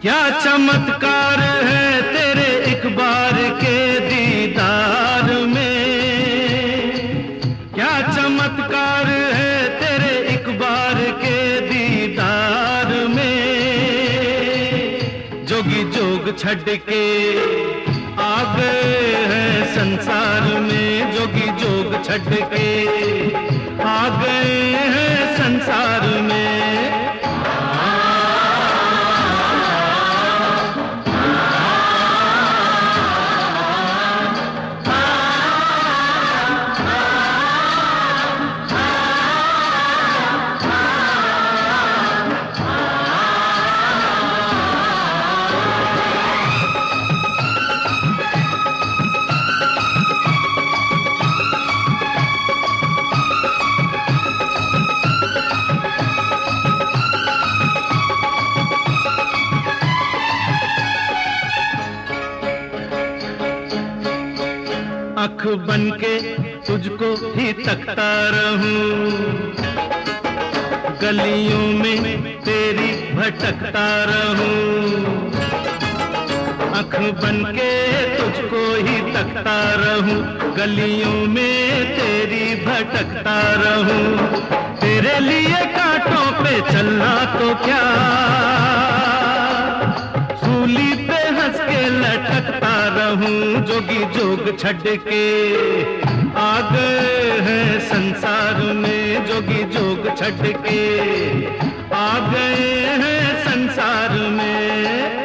क्या चमत्कार है तेरे एक बार के दीदार में, क्या चमत्कार है तेरे एक बार के दीदार में। जोगी जोग छड़ के आ गए हैं संसार में, जोगी जोग छड़ के आ गए हैं संसार में। आँख बनके तुझको ही तकता रहूं, गलियों में तेरी भटकता रहूं। आँख बनके तुझको ही तकता रहूं, गलियों में तेरी भटकता रहूं। तेरे लिए कांटों पे चलना तो क्या, सूली पे हंस के लटकता रहूं। जोगी जोग छड़ के आ गए हैं संसार में, जोगी जोग छड़ के आ गए हैं संसार में।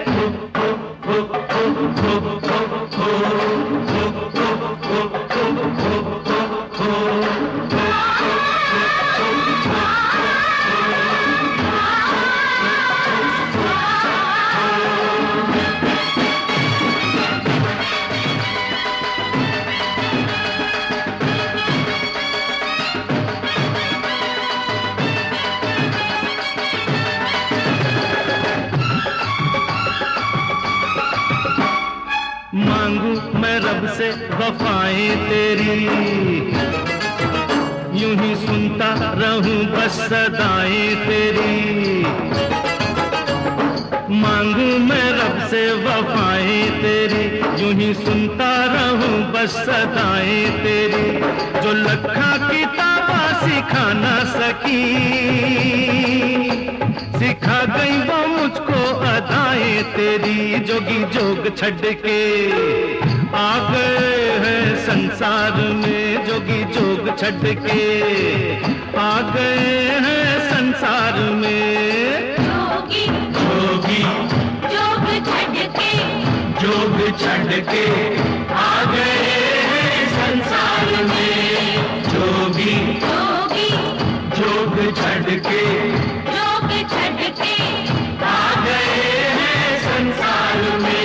मांगू मैं रब से वफाएं तेरी, यूं ही सुनता रहूं बस सदाएं तेरी। मांगू मैं रब से वफाएं तेरी, यूं ही सुनता रहूं बस सदाएं तेरी। जो लखा किताबा सिखा ना सकी, सिखा गई वो मुझको अदाएं तेरी। जोगी जोग छड़ के आ गए हैं संसार में, जोगी जोग छड़ के आ गए हैं संसार में। जोगी जोगी जोग छड़ के, जोग छड़ के आ गए हैं संसार में। जोगी जोगी जोग छड़ के छड़ के आ गए हैं संसार में।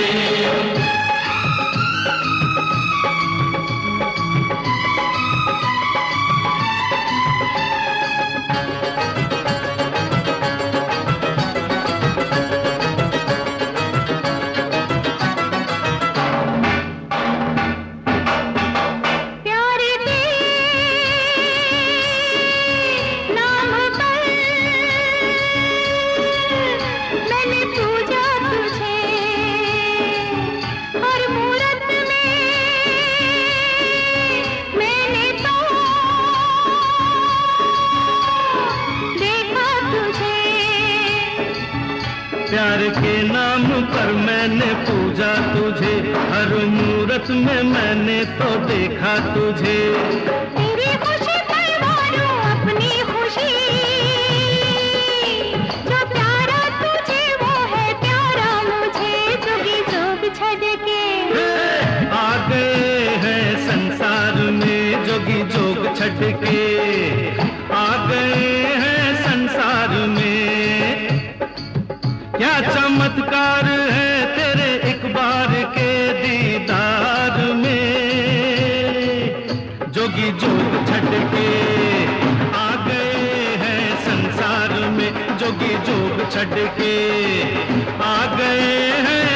प्यार के नाम पर मैंने पूजा तुझे, हर मूरत में मैंने तो देखा तुझे। तेरी खुशी परवारों अपनी खुशी, जो प्यारा तुझे वो है प्यारा मुझे। जोगी जोग छड़ के आ गए हैं संसार में, जोगी जोग छड़ के आ गए हैं संसार में। क्या चमत्कार है तेरे एक बार के दीदार में। जोगी जोग छड़ के आ गए हैं संसार में, जोगी जोग छड़ के आ गए हैं